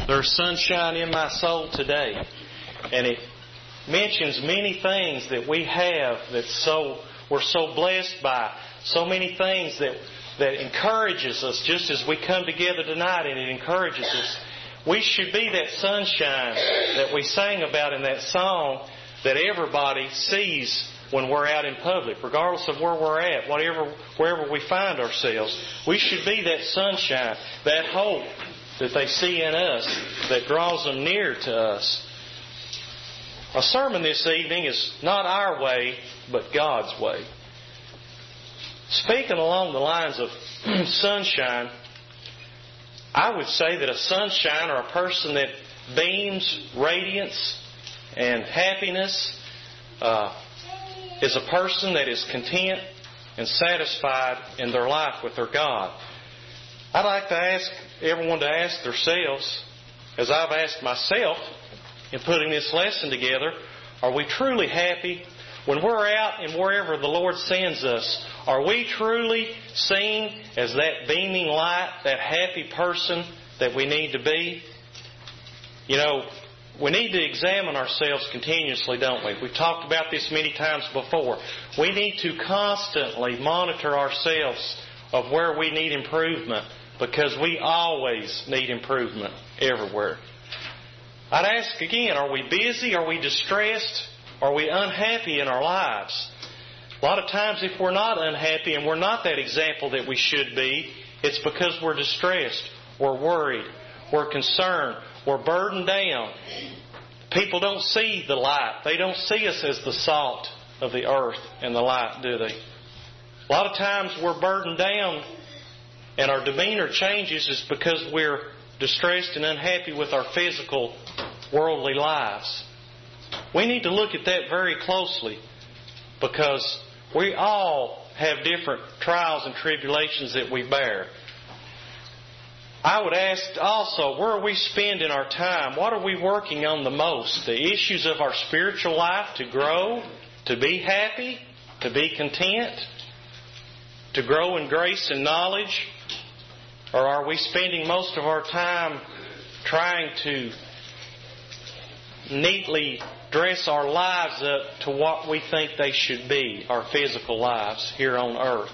There's sunshine in my soul today. And it mentions many things that we have we're so blessed by. So many things that encourages us just as we come together tonight, and it encourages us. We should be that sunshine that we sang about in that song that everybody sees when we're out in public, regardless of where we're at, wherever we find ourselves. We should be that sunshine, that hope that they see in us that draws them near to us. Our sermon this evening is not our way, but God's way. Speaking along the lines of sunshine, I would say that a sunshine, or a person that beams radiance and happiness, is a person that is content and satisfied in their life with their God. I'd like to ask everyone to ask themselves, as I've asked myself in putting this lesson together, are we truly happy? When we're out and wherever the Lord sends us, are we truly seen as that beaming light, that happy person that we need to be? You know, we need to examine ourselves continuously, don't we? We've talked about this many times before. We need to constantly monitor ourselves of where we need improvement, because we always need improvement everywhere. I'd ask again, are we busy? Are we distressed? Are we unhappy in our lives? A lot of times if we're not unhappy and we're not that example that we should be, it's because we're distressed, we're worried, we're concerned, we're burdened down. People don't see the light. They don't see us as the salt of the earth and the light, do they? A lot of times we're burdened down and our demeanor changes is because we're distressed and unhappy with our physical, worldly lives. We need to look at that very closely, because we all have different trials and tribulations that we bear. I would ask also, where are we spending our time? What are we working on the most? The issues of our spiritual life, to grow, to be happy, to be content, to grow in grace and knowledge? Or are we spending most of our time trying to neatly dress our lives up to what we think they should be, our physical lives here on earth?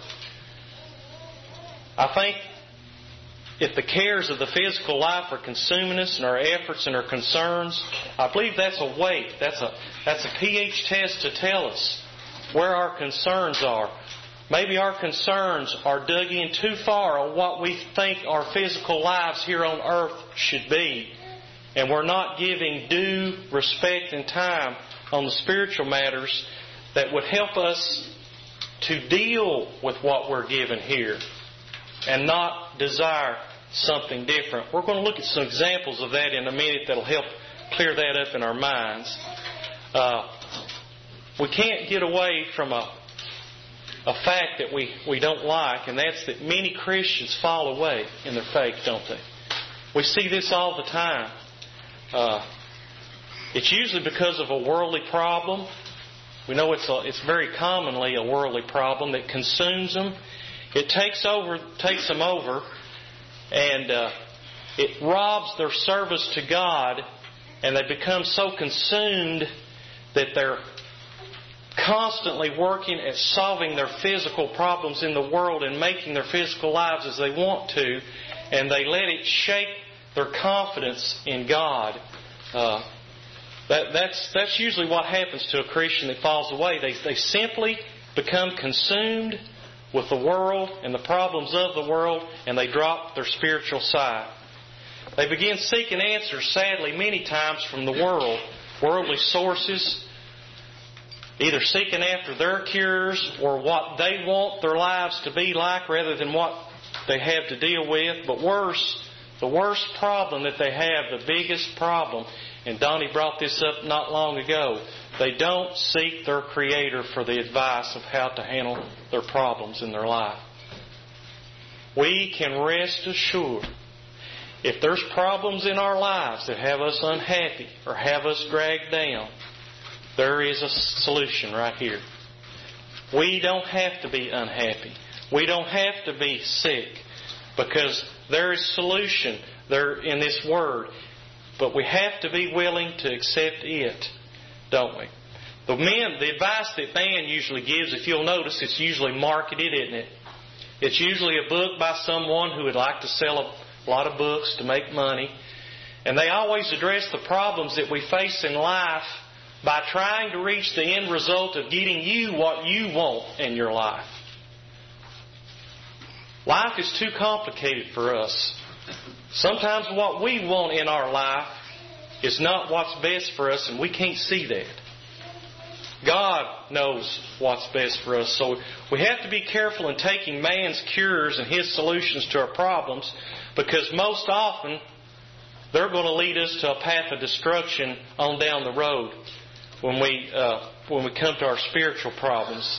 I think if the cares of the physical life are consuming us and our efforts and our concerns, I believe that's a weight. That's a pH test to tell us where our concerns are. Maybe our concerns are dug in too far on what we think our physical lives here on earth should be, and we're not giving due respect and time on the spiritual matters that would help us to deal with what we're given here and not desire something different. We're going to look at some examples of that in a minute that will help clear that up in our minds. We can't get away from a fact that we don't like, and that's that many Christians fall away in their faith, don't they? We see this all the time. It's usually because of a worldly problem. We know it's very commonly a worldly problem that consumes them. It takes them over, and it robs their service to God, and they become so consumed that they're constantly working at solving their physical problems in the world and making their physical lives as they want to, and they let it shake their confidence in God. That's usually what happens to a Christian that falls away. They simply become consumed with the world and the problems of the world, and they drop their spiritual side. They begin seeking answers, sadly, many times from the world, worldly sources, either seeking after their cures or what they want their lives to be like rather than what they have to deal with. But worse, the worst problem that they have, the biggest problem, and Donnie brought this up not long ago, they don't seek their Creator for the advice of how to handle their problems in their life. We can rest assured, if there's problems in our lives that have us unhappy or have us dragged down, there is a solution right here. We don't have to be unhappy. We don't have to be sick, because there is solution there in this Word. but we have to be willing to accept it, don't we? The advice that man usually gives, if you'll notice, it's usually marketed, isn't it? It's usually a book by someone who would like to sell a lot of books to make money. And they always address the problems that we face in life by trying to reach the end result of getting you what you want in your life. Life is too complicated for us. Sometimes what we want in our life is not what's best for us, and we can't see that. God knows what's best for us. So we have to be careful in taking man's cures and his solutions to our problems, because most often they're going to lead us to a path of destruction on down the road when we come to our spiritual problems.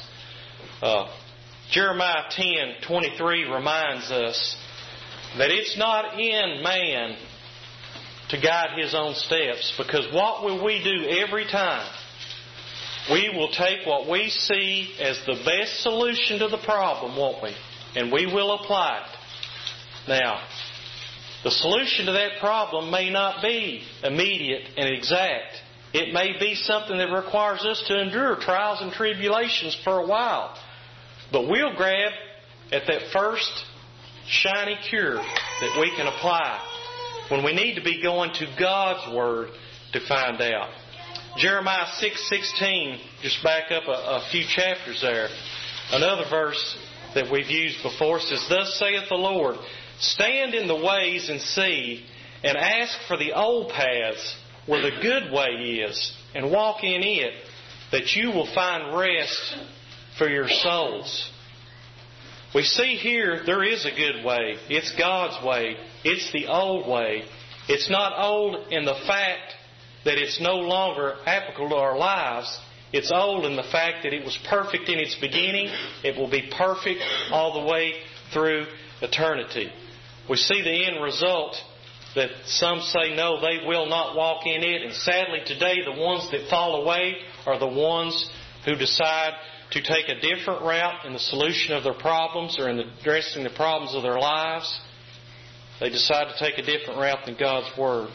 Jeremiah 10:23 reminds us that it's not in man to guide his own steps, because what will we do every time? We will take what we see as the best solution to the problem, won't we? And we will apply it. Now, the solution to that problem may not be immediate and exact. It may be something that requires us to endure trials and tribulations for a while. But we'll grab at that first shiny cure that we can apply when we need to be going to God's Word to find out. Jeremiah 6:16, just back up a few chapters there. Another verse that we've used before says, "Thus saith the Lord, stand in the ways and see, and ask for the old paths where the good way is, and walk in it, that you will find rest for your souls." We see here there is a good way. It's God's way. It's the old way. It's not old in the fact that it's no longer applicable to our lives. It's old in the fact that it was perfect in its beginning. It will be perfect all the way through eternity. We see the end result that some say no, they will not walk in it. And sadly today the ones that fall away are the ones who decide to take a different route in the solution of their problems or in addressing the problems of their lives. They decide to take a different route than God's Word.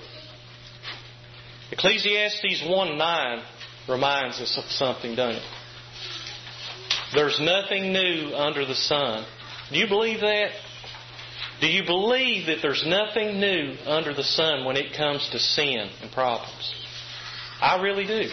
Ecclesiastes 1:9 reminds us of something, doesn't it? There's nothing new under the sun. Do you believe that? Do you believe that there's nothing new under the sun when it comes to sin and problems? I really do.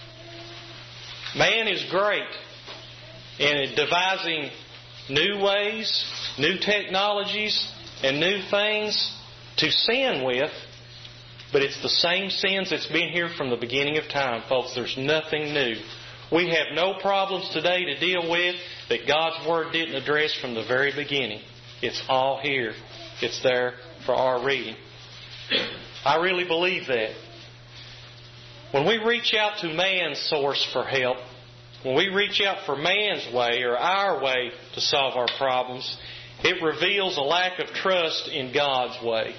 Man is great in devising new ways, new technologies, and new things to sin with, but it's the same sins that's been here from the beginning of time, folks. There's nothing new. We have no problems today to deal with that God's Word didn't address from the very beginning. It's all here. It's there for our reading. I really believe that. When we reach out to man's source for help, when we reach out for man's way or our way to solve our problems, it reveals a lack of trust in God's way.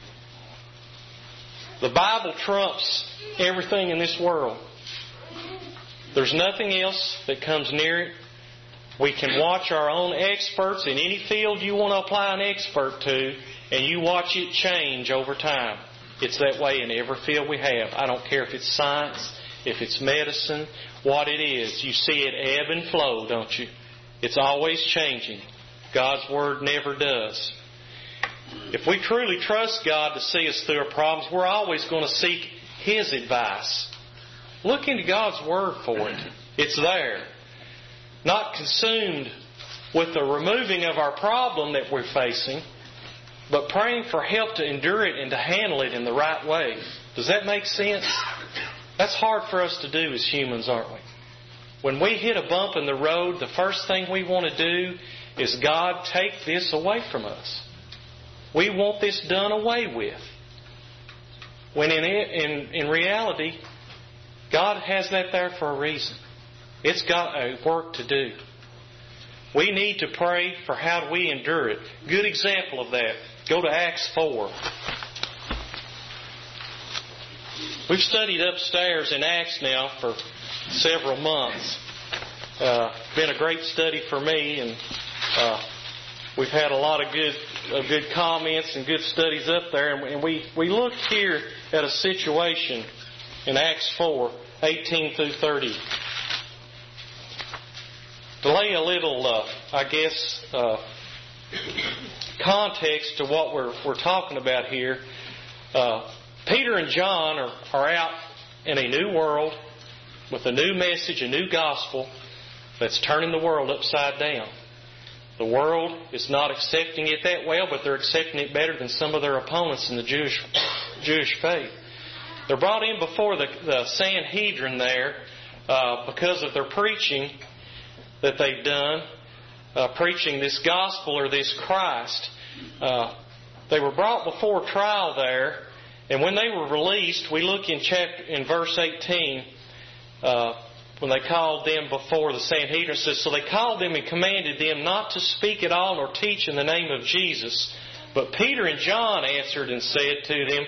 The Bible trumps everything in this world. There's nothing else that comes near it. We can watch our own experts in any field you want to apply an expert to, and you watch it change over time. It's that way in every field we have. I don't care if it's science, if it's medicine, what it is. You see it ebb and flow, don't you? It's always changing. God's Word never does. If we truly trust God to see us through our problems, we're always going to seek His advice. Look into God's Word for it. It's there. Not consumed with the removing of our problem that we're facing, but praying for help to endure it and to handle it in the right way. Does that make sense? That's hard for us to do as humans, aren't we? When we hit a bump in the road, the first thing we want to do is, God, take this away from us. We want this done away with. When in reality, God has that there for a reason. It's got a work to do. We need to pray for how we endure it. Good example of that. Go to Acts 4. We've studied upstairs in Acts now for several months. Been a great study for me, and We've had a lot of good comments and good studies up there, and we looked here at a situation in Acts 4:18 through 30. To lay a little, context to what we're talking about here, Peter and John are out in a new world with a new message, a new gospel that's turning the world upside down. The world is not accepting it that well, but they're accepting it better than some of their opponents in the Jewish faith. They're brought in before the Sanhedrin there because of their preaching that they've done, preaching this gospel or this Christ. They were brought before trial there, and when they were released, we look in verse 18, when they called them before the Sanhedrin, it says, "So they called them and commanded them not to speak at all nor teach in the name of Jesus. But Peter and John answered and said to them,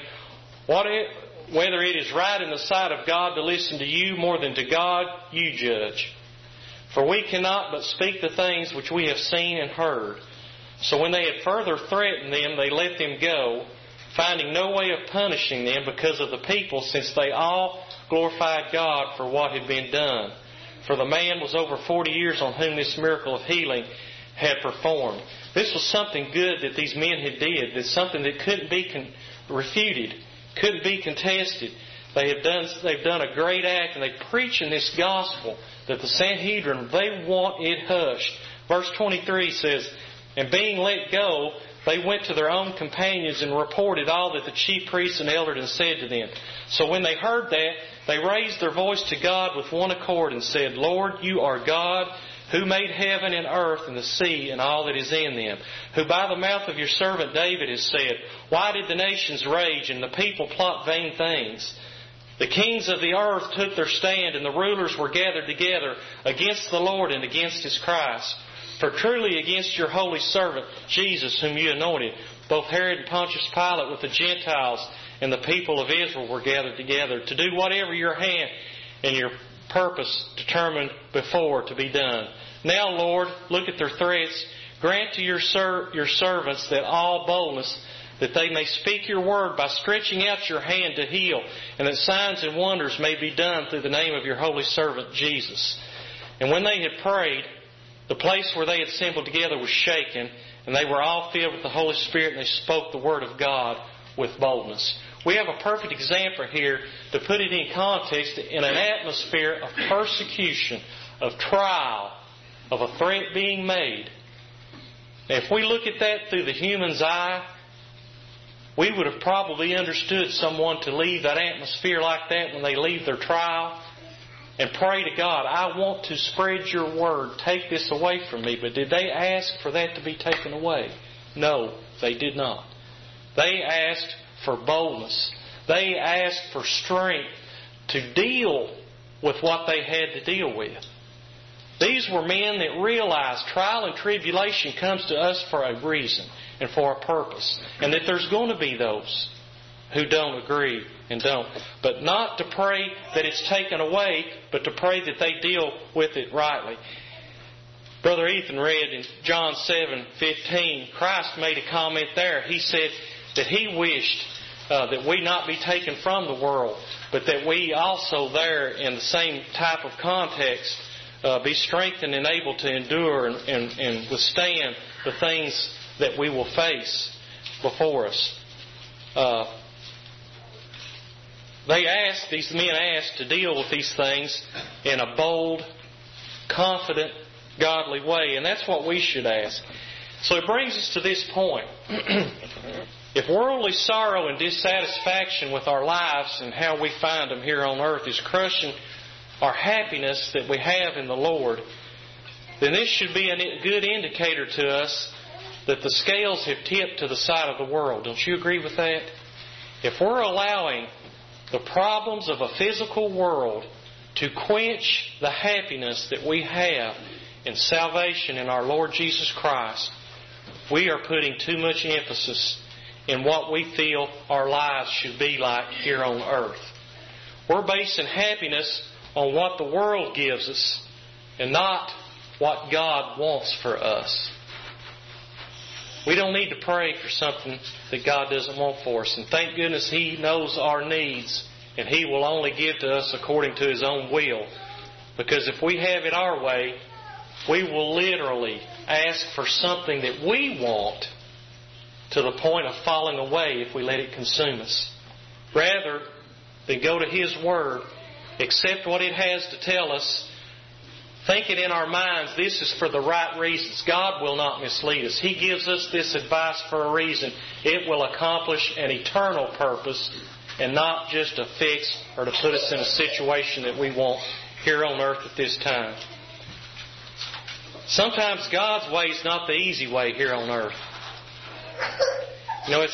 whether it is right in the sight of God to listen to you more than to God, you judge. For we cannot but speak the things which we have seen and heard." So when they had further threatened them, they let them go, finding no way of punishing them because of the people, since they all glorified God for what had been done. For the man was over 40 years on whom this miracle of healing had performed. This was something good that these men had did. That's something that couldn't be refuted, couldn't be contested. They've done a great act, and they preach in this gospel that the Sanhedrin, they want it hushed. Verse 23 says, "And being let go, they went to their own companions and reported all that the chief priests and elders had said to them. So when they heard that, they raised their voice to God with one accord and said, 'Lord, you are God, who made heaven and earth and the sea and all that is in them, who by the mouth of your servant David has said, why did the nations rage and the people plot vain things? The kings of the earth took their stand, and the rulers were gathered together against the Lord and against His Christ. For truly against your holy servant Jesus, whom you anointed, both Herod and Pontius Pilate with the Gentiles and the people of Israel were gathered together to do whatever your hand and your purpose determined before to be done. Now, Lord, look at their threats. Grant to your servants that all boldness, that they may speak your word by stretching out your hand to heal, and that signs and wonders may be done through the name of your holy servant Jesus.' And when they had prayed, the place where they had assembled together was shaken, and they were all filled with the Holy Spirit, and they spoke the word of God with boldness." We have a perfect example here to put it in context in an atmosphere of persecution, of trial, of a threat being made. Now, if we look at that through the human's eye, we would have probably understood someone to leave that atmosphere like that when they leave their trial and pray to God, "I want to spread your word. Take this away from me." But did they ask for that to be taken away? No, they did not. They asked for boldness. They asked for strength to deal with what they had to deal with. These were men that realized trial and tribulation comes to us for a reason and for a purpose, and that there's going to be those who don't agree and don't. But not to pray that it's taken away, but to pray that they deal with it rightly. Brother Ethan read in John 7:15, Christ made a comment there. He said that He wished that we not be taken from the world, but that we also there in the same type of context be strengthened and able to endure and withstand the things that we will face before us. These men asked to deal with these things in a bold, confident, godly way. And that's what we should ask. So it brings us to this point. If worldly sorrow and dissatisfaction with our lives and how we find them here on earth is crushing our happiness that we have in the Lord, then this should be a good indicator to us that the scales have tipped to the side of the world. Don't you agree with that? If we're allowing the problems of a physical world to quench the happiness that we have in salvation in our Lord Jesus Christ, we are putting too much emphasis in what we feel our lives should be like here on earth. We're basing happiness on what the world gives us and not what God wants for us. We don't need to pray for something that God doesn't want for us. And thank goodness He knows our needs, and He will only give to us according to His own will. Because if we have it our way, we will literally ask for something that we want to the point of falling away if we let it consume us. Rather than go to His Word, accept what it has to tell us, think it in our minds, this is for the right reasons. God will not mislead us. He gives us this advice for a reason. It will accomplish an eternal purpose and not just a fix or to put us in a situation that we want here on earth at this time. Sometimes God's way is not the easy way here on earth. You know,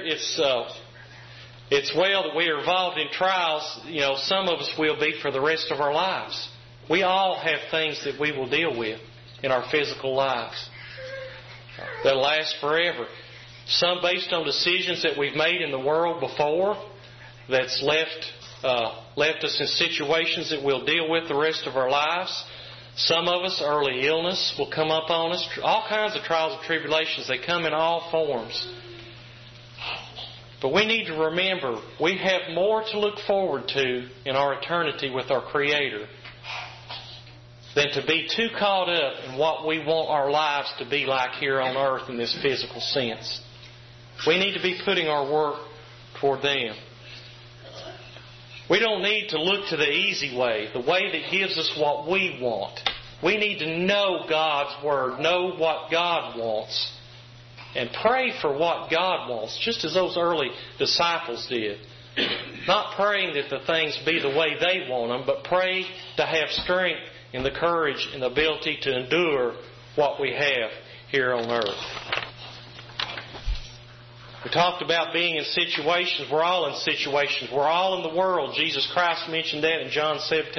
it's well that we are involved in trials. You know, some of us will be for the rest of our lives. We all have things that we will deal with in our physical lives that last forever. Some based on decisions that we've made in the world before that's left us in situations that we'll deal with the rest of our lives. Some of us, early illness will come up on us. All kinds of trials and tribulations. They come in all forms. But we need to remember we have more to look forward to in our eternity with our Creator than to be too caught up in what we want our lives to be like here on earth in this physical sense. We need to be putting our work toward them. We don't need to look to the easy way, the way that gives us what we want. We need to know God's Word, know what God wants, and pray for what God wants, just as those early disciples did. Not praying that the things be the way they want them, but pray to have strength and the courage and the ability to endure what we have here on earth. We talked about being in situations. We're all in situations. We're all in the world. Jesus Christ mentioned that in John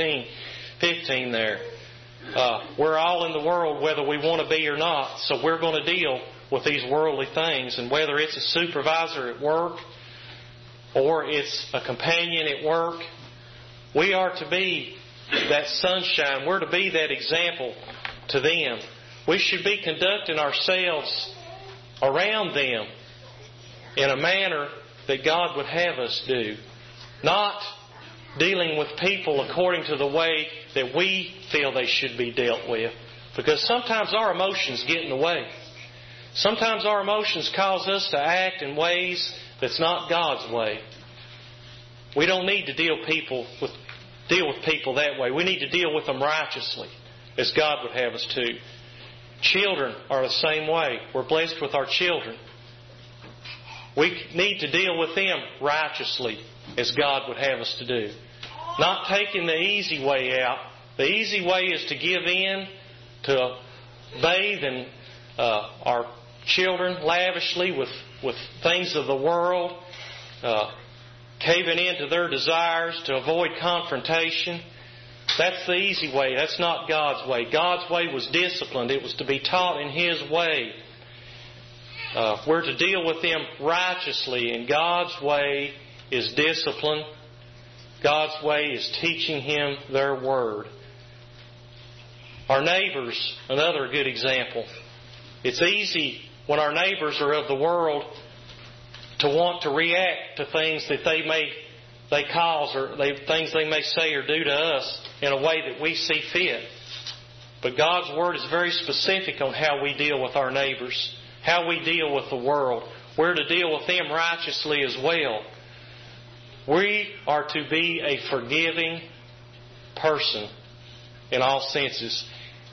17:15 there. We're all in the world whether we want to be or not. So we're going to deal with these worldly things. And whether it's a supervisor at work or it's a companion at work, we are to be that sunshine. We're to be that example to them. We should be conducting ourselves around them in a manner that God would have us do. Not dealing with people according to the way that we feel they should be dealt with. Because sometimes our emotions get in the way. Sometimes our emotions cause us to act in ways that's not God's way. We don't need to deal with people that way. We need to deal with them righteously, as God would have us to. Children are the same way. We're blessed with our children. We need to deal with them righteously, as God would have us to do. Not taking the easy way out. The easy way is to give in, to bathe in our children lavishly with things of the world, caving in to their desires, to avoid confrontation. That's the easy way. That's not God's way. God's way was disciplined. It was to be taught in His way. We're to deal with them righteously, and God's way is discipline. God's way is teaching Him their Word. Our neighbors, another good example. It's easy when our neighbors are of the world to want to react to things that they cause or things they may say or do to us in a way that we see fit. But God's Word is very specific on how we deal with our neighbors, how we deal with the world. We're to deal with them righteously as well. We are to be a forgiving person in all senses.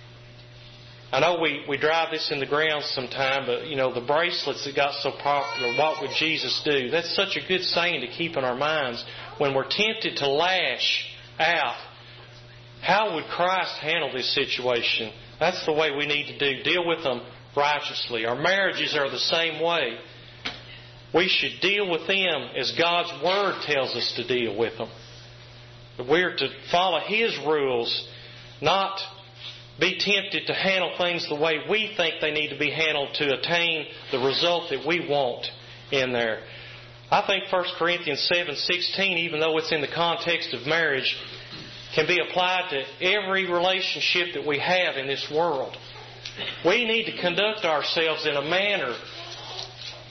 I know we drive this in the ground sometime, but the bracelets that got so popular, what would Jesus do? That's such a good saying to keep in our minds. When we're tempted to lash out, how would Christ handle this situation? That's the way we need to do. Deal with them righteously. Our marriages are the same way. We should deal with them as God's Word tells us to deal with them. We're to follow His rules, not be tempted to handle things the way we think they need to be handled to attain the result that we want in there. I think 1 Corinthians 7:16, even though it's in the context of marriage, can be applied to every relationship that we have in this world. We need to conduct ourselves in a manner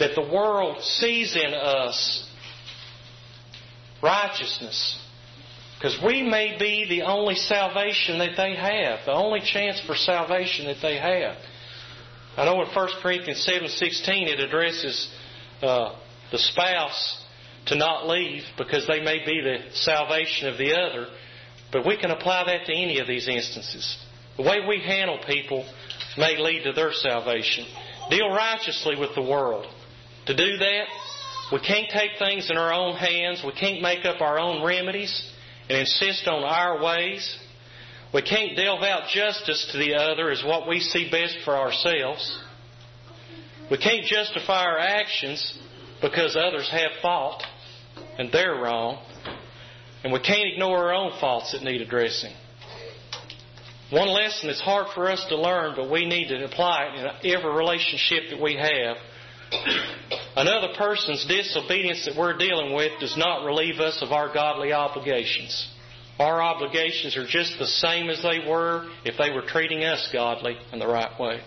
that the world sees in us righteousness. Because we may be the only salvation that they have, the only chance for salvation that they have. I know in 1 Corinthians 7:16 it addresses the spouse to not leave because they may be the salvation of the other. But we can apply that to any of these instances. The way we handle people may lead to their salvation. Deal righteously with the world. To do that, we can't take things in our own hands. We can't make up our own remedies and insist on our ways. We can't delve out justice to the other as what we see best for ourselves. We can't justify our actions because others have fault and they're wrong. And we can't ignore our own faults that need addressing. One lesson that's hard for us to learn, but we need to apply it in every relationship that we have. Another person's disobedience that we're dealing with does not relieve us of our godly obligations. Our obligations are just the same as they were if they were treating us godly in the right way.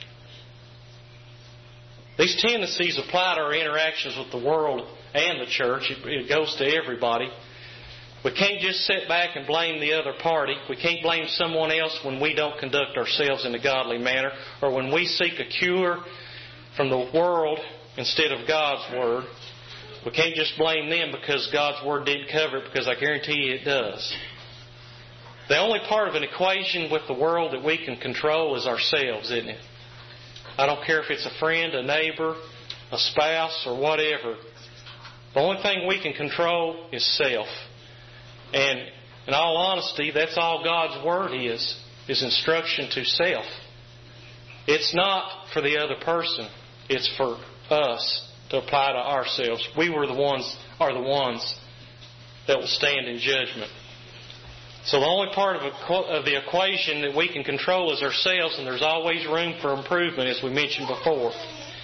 These tendencies apply to our interactions with the world and the church. It goes to everybody. We can't just sit back and blame the other party. We can't blame someone else when we don't conduct ourselves in a godly manner, or when we seek a cure from the world instead of God's Word. We can't just blame them because God's Word didn't cover it, because I guarantee you it does. The only part of an equation with the world that we can control is ourselves, isn't it? I don't care if it's a friend, a neighbor, a spouse, or whatever. The only thing we can control is self. And in all honesty, that's all God's Word is instruction to self. It's not for the other person. It's for us to apply to ourselves. We are the ones that will stand in judgment. So the only part of the equation that we can control is ourselves, and there's always room for improvement, as we mentioned before.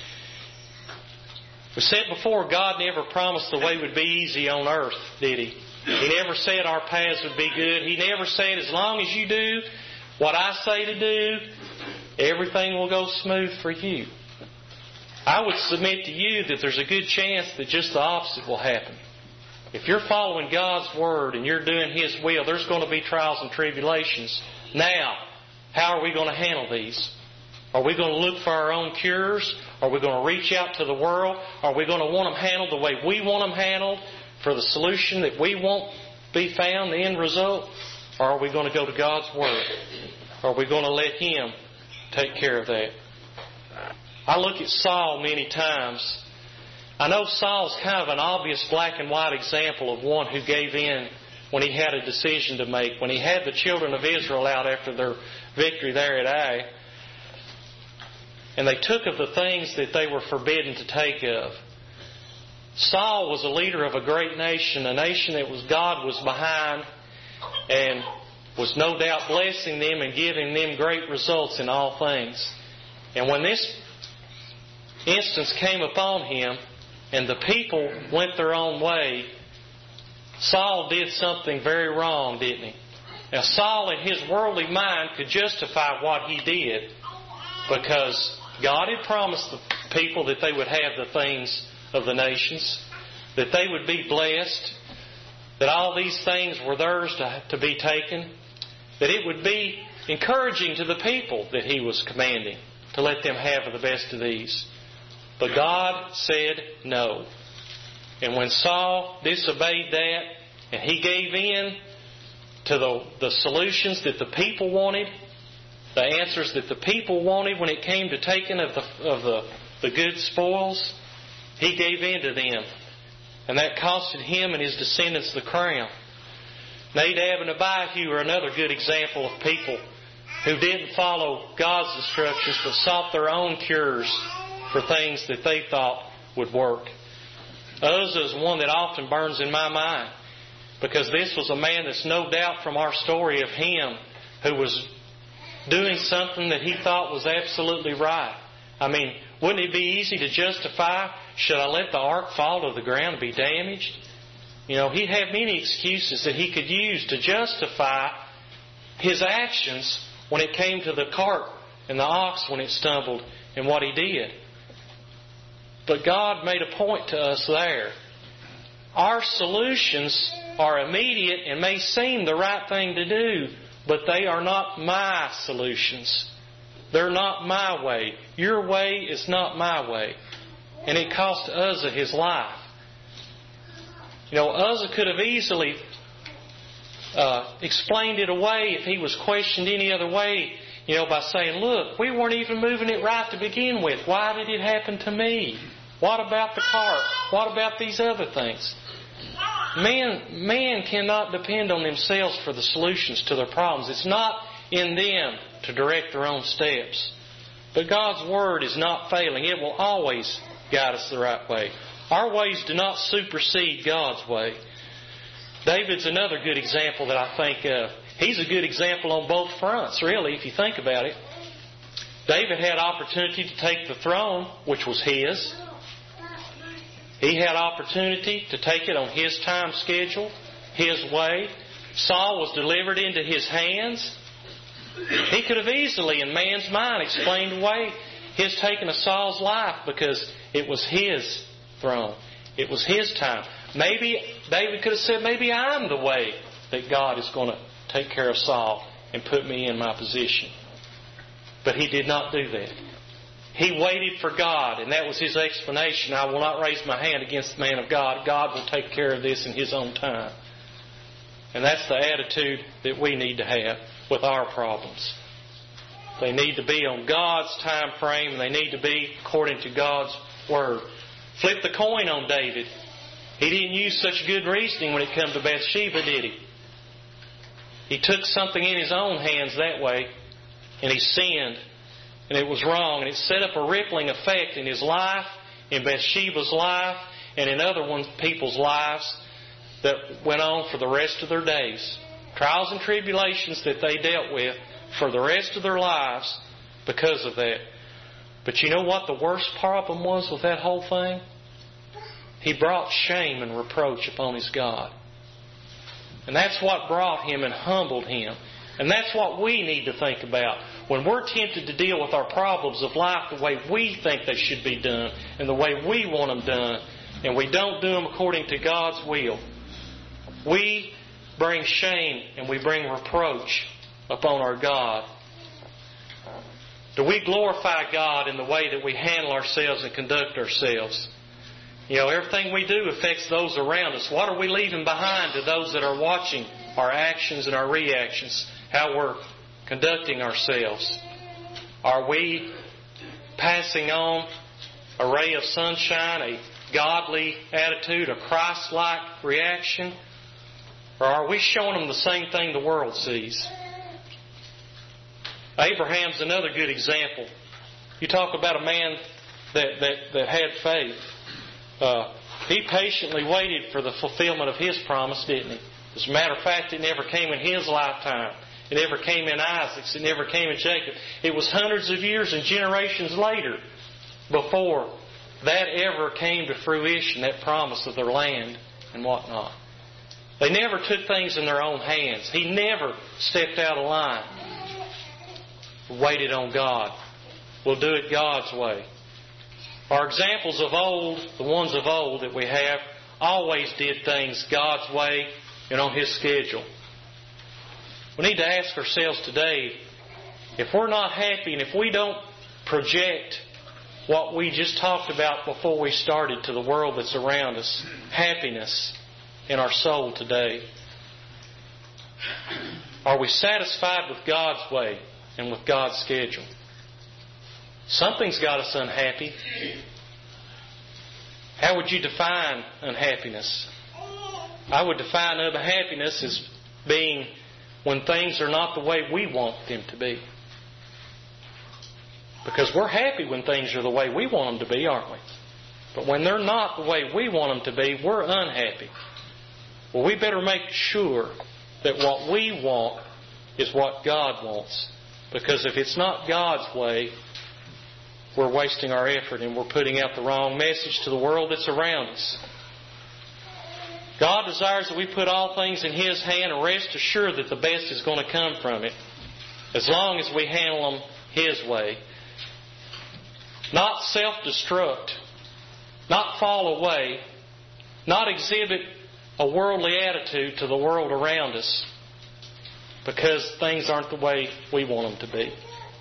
We said before, God never promised the way would be easy on earth, did He? He never said our paths would be good. He never said, as long as you do what I say to do, everything will go smooth for you. I would submit to you that there's a good chance that just the opposite will happen. If you're following God's Word and you're doing His will, there's going to be trials and tribulations. Now, how are we going to handle these? Are we going to look for our own cures? Are we going to reach out to the world? Are we going to want them handled the way we want them handled, for the solution that we want be found, the end result? Or are we going to go to God's Word? Are we going to let Him take care of that? I look at Saul many times. I know Saul's kind of an obvious black and white example of one who gave in when he had a decision to make. When he had the children of Israel out after their victory there at Ai, and they took of the things that they were forbidden to take of. Saul was a leader of a great nation, a nation that God was behind and was no doubt blessing them and giving them great results in all things. And when this instance came upon him and the people went their own way, Saul did something very wrong, didn't he? Now, Saul in his worldly mind could justify what he did because God had promised the people that they would have the things of the nations, that they would be blessed, that all these things were theirs to be taken, that it would be encouraging to the people that he was commanding to let them have the best of these. But God said no. And when Saul disobeyed that and he gave in to the solutions that the people wanted, the answers that the people wanted when it came to taking of the good spoils, he gave in to them. And that costed him and his descendants the crown. Nadab and Abihu are another good example of people who didn't follow God's instructions but sought their own cures for things that they thought would work. Uzzah is one that often burns in my mind because this was a man that's no doubt from our story of him who was doing something that he thought was absolutely right. I mean, wouldn't it be easy to justify, should I let the ark fall to the ground and be damaged? You know, he'd have many excuses that he could use to justify his actions when it came to the cart and the ox when it stumbled and what he did. But God made a point to us there. Our solutions are immediate and may seem the right thing to do, but they are not my solutions. They're not my way. Your way is not my way. And it cost Uzzah his life. Uzzah could have easily explained it away if he was questioned any other way, by saying, look, we weren't even moving it right to begin with. Why did it happen to me? What about the cart? What about these other things? Man cannot depend on themselves for the solutions to their problems. It's not in them to direct their own steps. But God's Word is not failing. It will always guide us the right way. Our ways do not supersede God's way. David's another good example that I think of. He's a good example on both fronts, really, if you think about it. David had opportunity to take the throne, which was his. He had opportunity to take it on his time schedule, his way. Saul was delivered into his hands. He could have easily, in man's mind, explained away his taking of Saul's life because it was his throne. It was his time. Maybe David could have said, maybe I'm the way that God is going to take care of Saul and put me in my position. But he did not do that. He waited for God, and that was his explanation. I will not raise my hand against the man of God. God will take care of this in His own time. And that's the attitude that we need to have with our problems. They need to be on God's time frame, and they need to be according to God's Word. Flip the coin on David. He didn't use such good reasoning when it came to Bathsheba, did he? He took something in his own hands that way, and he sinned. And it was wrong. And it set up a rippling effect in his life, in Bathsheba's life, and in other people's lives that went on for the rest of their days. Trials and tribulations that they dealt with for the rest of their lives because of that. But you know what the worst problem was with that whole thing? He brought shame and reproach upon his God. And that's what brought him and humbled him. And that's what we need to think about. When we're tempted to deal with our problems of life the way we think they should be done and the way we want them done, and we don't do them according to God's will, we bring shame and we bring reproach upon our God. Do we glorify God in the way that we handle ourselves and conduct ourselves? Everything we do affects those around us. What are we leaving behind to those that are watching our actions and our reactions? How we're conducting ourselves. Are we passing on a ray of sunshine, a godly attitude, a Christ-like reaction? Or are we showing them the same thing the world sees? Abraham's another good example. You talk about a man that had faith. He patiently waited for the fulfillment of his promise, didn't he? As a matter of fact, it never came in his lifetime. It never came in Isaac's. It never came in Jacob. It was hundreds of years and generations later before that ever came to fruition, that promise of their land and whatnot. They never took things in their own hands. He never stepped out of line. Waited on God. We'll do it God's way. Our examples of old, the ones of old that we have, always did things God's way and on His schedule. We need to ask ourselves today, if we're not happy and if we don't project what we just talked about before we started to the world that's around us, happiness in our soul today, are we satisfied with God's way and with God's schedule? Something's got us unhappy. How would you define unhappiness? I would define unhappiness as being when things are not the way we want them to be. Because we're happy when things are the way we want them to be, aren't we? But when they're not the way we want them to be, we're unhappy. Well, we better make sure that what we want is what God wants. Because if it's not God's way, we're wasting our effort and we're putting out the wrong message to the world that's around us. God desires that we put all things in His hand and rest assured that the best is going to come from it, as long as we handle them His way. Not self-destruct. not fall away, not exhibit a worldly attitude to the world around us because things aren't the way we want them to be.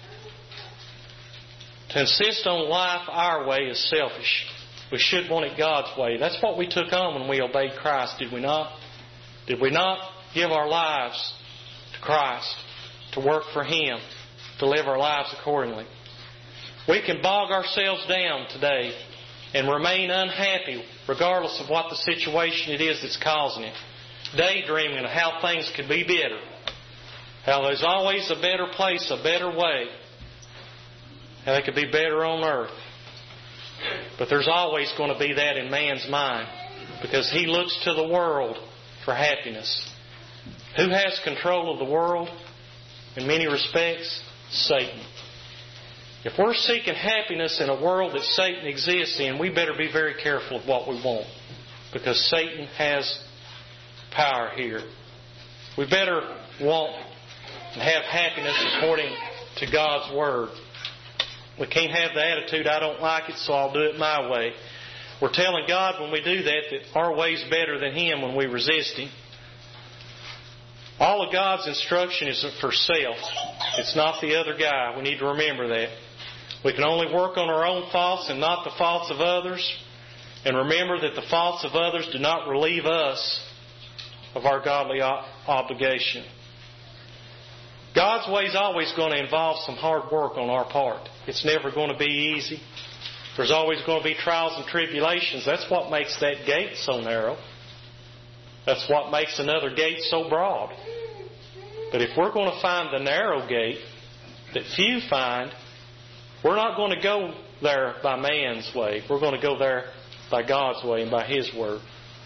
To insist on life our way is selfish. We should want it God's way. That's what we took on when we obeyed Christ, did we not? Did we not give our lives to Christ, to work for Him, to live our lives accordingly? We can bog ourselves down today and remain unhappy regardless of what the situation it is that's causing it. Daydreaming of how things could be better. How there's always a better place, a better way. How they could be better on earth. But there's always going to be that in man's mind because he looks to the world for happiness. Who has control of the world? In many respects, Satan. If we're seeking happiness in a world that Satan exists in, we better be very careful of what we want because Satan has power here. We better want and have happiness according to God's Word. We can't have the attitude, I don't like it, so I'll do it my way. We're telling God when we do that our way's better than Him when we resist Him. All of God's instruction is for self. It's not the other guy. We need to remember that. We can only work on our own faults and not the faults of others. And remember that the faults of others do not relieve us of our godly obligation. God's way is always going to involve some hard work on our part. It's never going to be easy. There's always going to be trials and tribulations. That's what makes that gate so narrow. That's what makes another gate so broad. But if we're going to find the narrow gate that few find, we're not going to go there by man's way. We're going to go there by God's way and by His Word.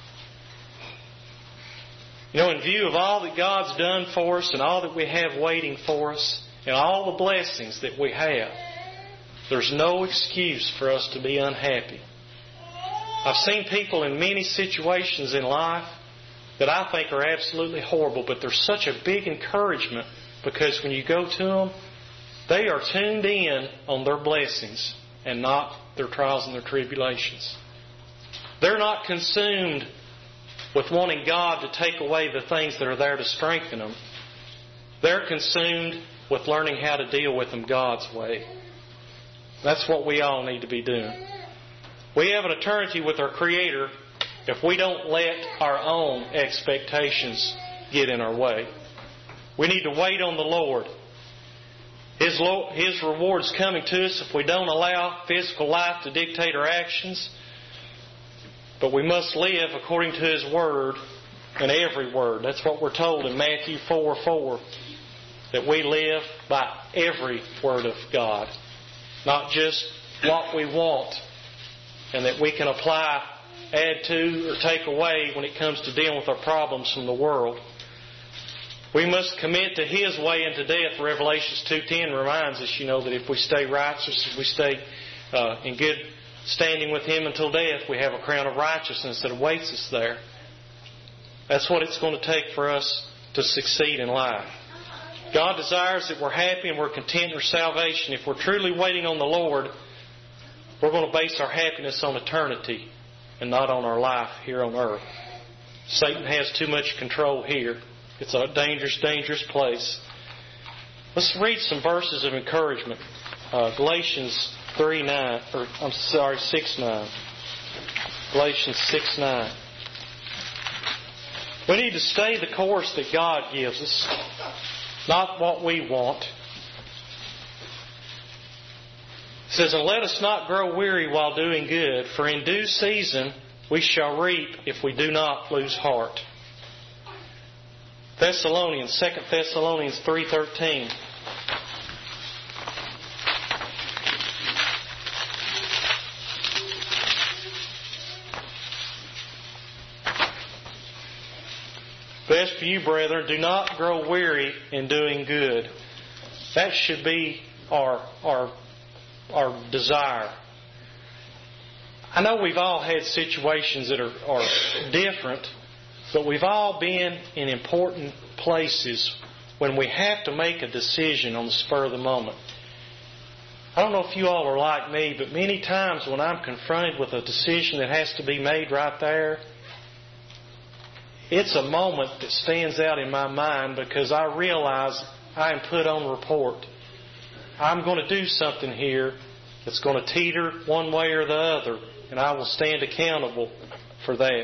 You know, in view of all that God's done for us and all that we have waiting for us and all the blessings that we have, there's no excuse for us to be unhappy. I've seen people in many situations in life that I think are absolutely horrible, but there's such a big encouragement because when you go to them, they are tuned in on their blessings and not their trials and their tribulations. They're not consumed with wanting God to take away the things that are there to strengthen them. They're consumed with learning how to deal with them God's way. That's what we all need to be doing. We have an eternity with our Creator if we don't let our own expectations get in our way. We need to wait on the Lord. His reward's coming to us if we don't allow physical life to dictate our actions. But we must live according to His Word and every word. That's what we're told in Matthew 4:4. That we live by every word of God. Not just what we want. And that we can apply, add to, or take away when it comes to dealing with our problems from the world. We must commit to His way unto death. Revelations 2:10 reminds us, that if we stay righteous, if we stay in good standing with Him until death, we have a crown of righteousness that awaits us there. That's what it's going to take for us to succeed in life. God desires that we're happy and we're content in our salvation. If we're truly waiting on the Lord, we're going to base our happiness on eternity and not on our life here on earth. Satan has too much control here. It's a dangerous, dangerous place. Let's read some verses of encouragement. Galatians 6:9. Galatians 6:9. We need to stay the course that God gives us, not what we want. It says, "And let us not grow weary while doing good, for in due season we shall reap if we do not lose heart." 2 Thessalonians 3:13. "But as for you, brethren, do not grow weary in doing good." That should be our desire. I know we've all had situations that are different, but we've all been in important places when we have to make a decision on the spur of the moment. I don't know if you all are like me, but many times when I'm confronted with a decision that has to be made right there, it's a moment that stands out in my mind because I realize I am put on report. I'm going to do something here that's going to teeter one way or the other, and I will stand accountable for that.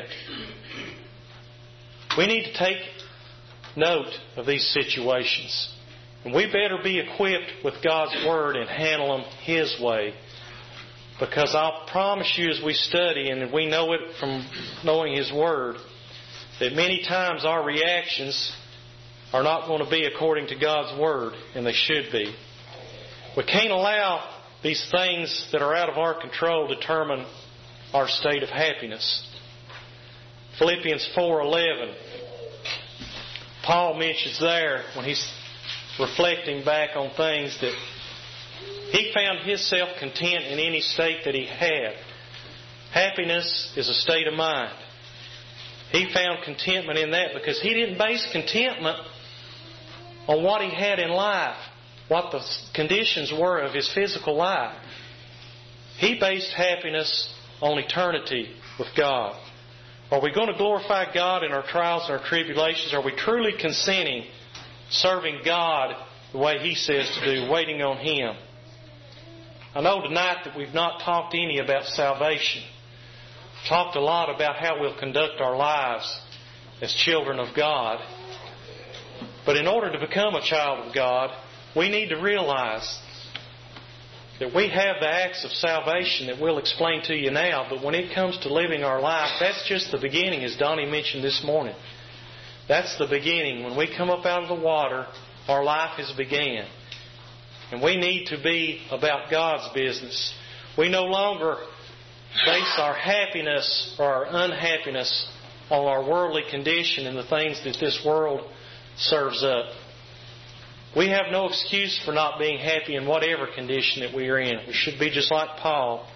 We need to take note of these situations. And we better be equipped with God's Word and handle them His way. Because I'll promise you as we study, and we know it from knowing His Word, that many times our reactions are not going to be according to God's Word, and they should be. We can't allow these things that are out of our control determine our state of happiness. Philippians 4:11, Paul mentions there when he's reflecting back on things that he found himself content in any state that he had. Happiness is a state of mind. He found contentment in that because he didn't base contentment on what he had in life, what the conditions were of his physical life. He based happiness on eternity with God. Are we going to glorify God in our trials and our tribulations? Are we truly consenting, serving God the way He says to do, waiting on Him? I know tonight that we've not talked any about salvation. We've talked a lot about how we'll conduct our lives as children of God. But in order to become a child of God, we need to realize that we have the acts of salvation that we'll explain to you now, but when it comes to living our life, that's just the beginning, as Donnie mentioned this morning. That's the beginning. When we come up out of the water, our life has began. And we need to be about God's business. We no longer base our happiness or our unhappiness on our worldly condition and the things that this world serves up. We have no excuse for not being happy in whatever condition that we are in. We should be just like Paul.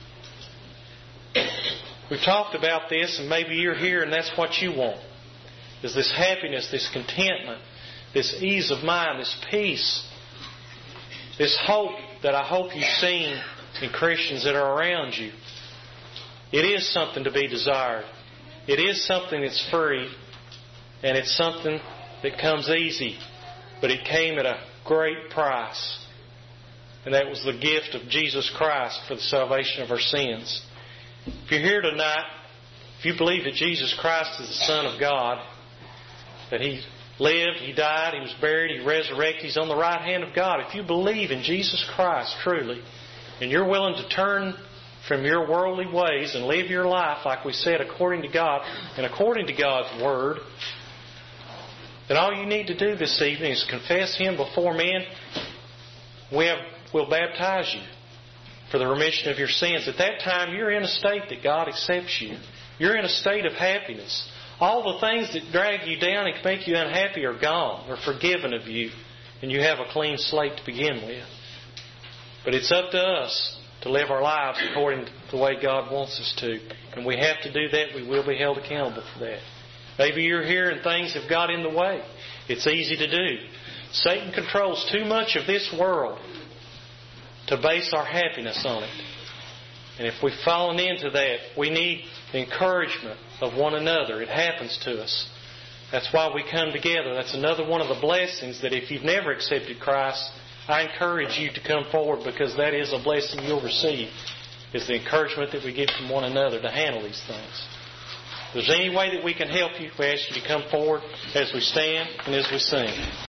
We've talked about this, and maybe you're here and that's what you want. Is this happiness, this contentment, this ease of mind, this peace, this hope that I hope you've seen in Christians that are around you. It is something to be desired. It is something that's free, and it's something that comes easy. But it came at a great price. And that was the gift of Jesus Christ for the salvation of our sins. If you're here tonight, if you believe that Jesus Christ is the Son of God, that He lived, He died, He was buried, He resurrected, He's on the right hand of God. If you believe in Jesus Christ truly, and you're willing to turn from your worldly ways and live your life, like we said, according to God and according to God's Word, then all you need to do this evening is confess Him before men. We'll baptize you for the remission of your sins. At that time, you're in a state that God accepts you. You're in a state of happiness. All the things that drag you down and make you unhappy are gone. They're forgiven of you. And you have a clean slate to begin with. But it's up to us to live our lives according to the way God wants us to. And we have to do that. We will be held accountable for that. Maybe you're here and things have got in the way. It's easy to do. Satan controls too much of this world to base our happiness on it. And if we've fallen into that, we need the encouragement of one another. It happens to us. That's why we come together. That's another one of the blessings that if you've never accepted Christ, I encourage you to come forward, because that is a blessing you'll receive, is the encouragement that we get from one another to handle these things. If there's any way that we can help you, we ask you to come forward as we stand and as we sing.